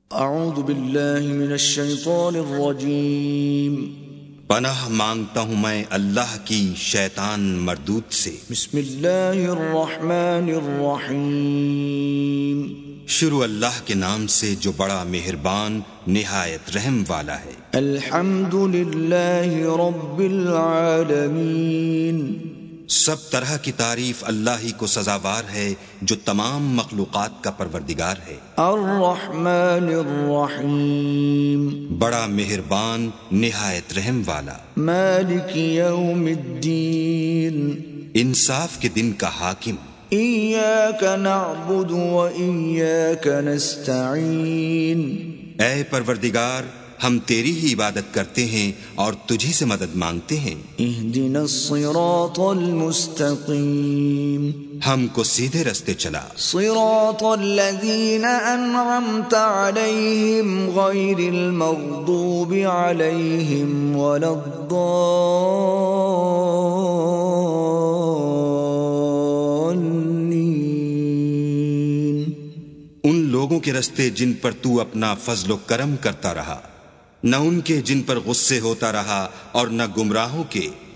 اعوذ باللہ من الشیطان الرجیم پناہ مانگتا ہوں میں اللہ کی شیطان مردود سے۔ بسم اللہ الرحمن الرحیم شروع اللہ کے نام سے جو بڑا مہربان نہایت رحم والا ہے۔ الحمد للہ رب العالمین سب طرح کی تعریف اللہ ہی کو سزاوار ہے جو تمام مخلوقات کا پروردگار ہے۔ الرحمن الرحیم بڑا مہربان نہایت رحم والا۔ مالک یوم الدین انصاف کے دن کا حاکم۔ ایاک نعبد و ایاک نستعین اے پروردگار ہم تیری ہی عبادت کرتے ہیں اور تجھی سے مدد مانگتے ہیں۔ اہدنا الصراط المستقیم ہم کو سیدھے رستے چلا۔ صراط الذین انعمت علیہم غیر المغضوب علیہم ولا الضالین ان لوگوں کے رستے جن پر تو اپنا فضل و کرم کرتا رہا، نہ ان کے جن پر غصے ہوتا رہا اور نہ گمراہوں کے